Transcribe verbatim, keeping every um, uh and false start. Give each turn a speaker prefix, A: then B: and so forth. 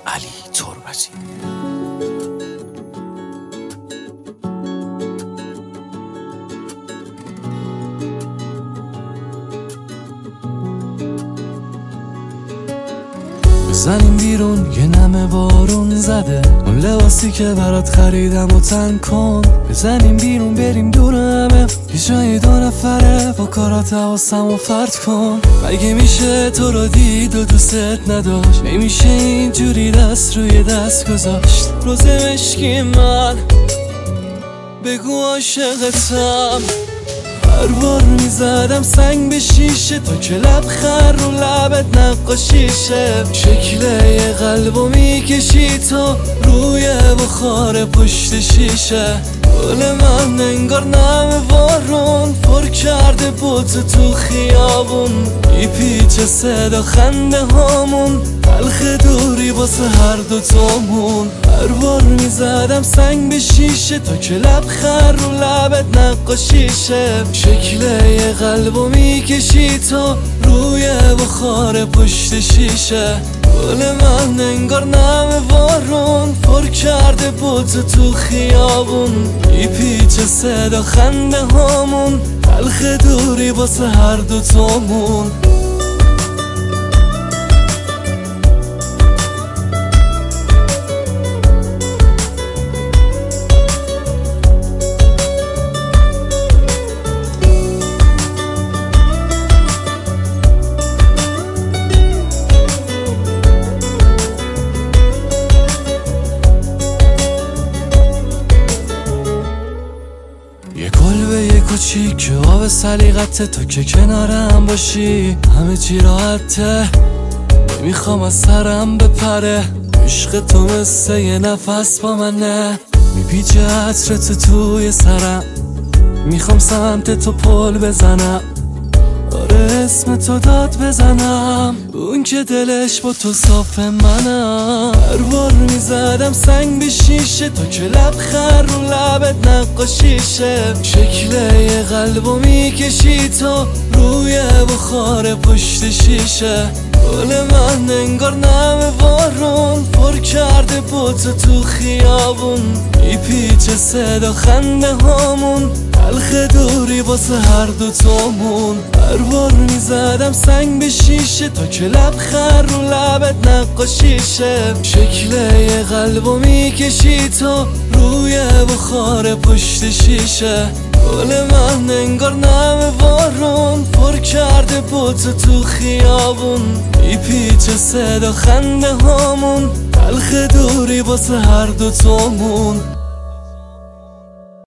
A: علی تربتی. بزنیم بیرون یه نمه بارون زده، اون لباسی که برات خریدم و تن کن. بزنیم بیرون بریم دور همه، یه جای دو نفره با کارات حواسم و فرد کن. مگه میشه تو رو دید و دوست نداشت؟ نمیشه اینجوری دست روی دست گذاشت. روز مشکی من بگو عاشقتم. هر بار میزدم سنگ به شیشه تا که لبخند رو لبت نقاشیشه. شکل یه قلبو میکشی تو روی بخار پشت شیشه. گل من انگار نم بارون پر کرده بوتو تو خیابون. میپیچه صدا خنده هامون، تلخ دوری واسه هر دو تامون. هر بار میزدم سنگ به شیشه تا که لبخند رو لبت نقاشیشه. شکل یه قلبو میکشی تو روی بخار پشت شیشه. گل من انگار نم بارون پر کرده بوتو تو خیابون. میپیچه صدا خنده هامون، تلخ دوری واسه هر دو تامون. یه کلبه یه کوچیک که آب سلیقته، تو که کنارم باشی همه چی راحته. نمیخوام از سرم بپره، عشق تو مثل یه نفس با منه. میپیچه عطرت توی سرم، میخوام سمت تو پل بزنم. آره اسم تو داد بزنم، اون که دلش با تو صاف منم. هر بار میزدم سنگ به شیشه تا که لبخند رو لبت نقاشیشه. شکل یه قلبو میکشی تو روی بخار پشت شیشه. گل من انگار نم بارون پر کرده بوتو تو خیابون. میپیچه صدا خنده هامون، تلخ دوری واسه هر دو تامون. هر بار میزدم سنگ به شیشه تا که لبخند رو لبت نقاشیشه. شکل یه قلبو میکشی تو روی بخار پشت شیشه. گل من انگار نم بارون پر کرده بوتو تو خیابون. میپیچه صدا خنده هامون، تلخ دوری واسه هر دو تامون.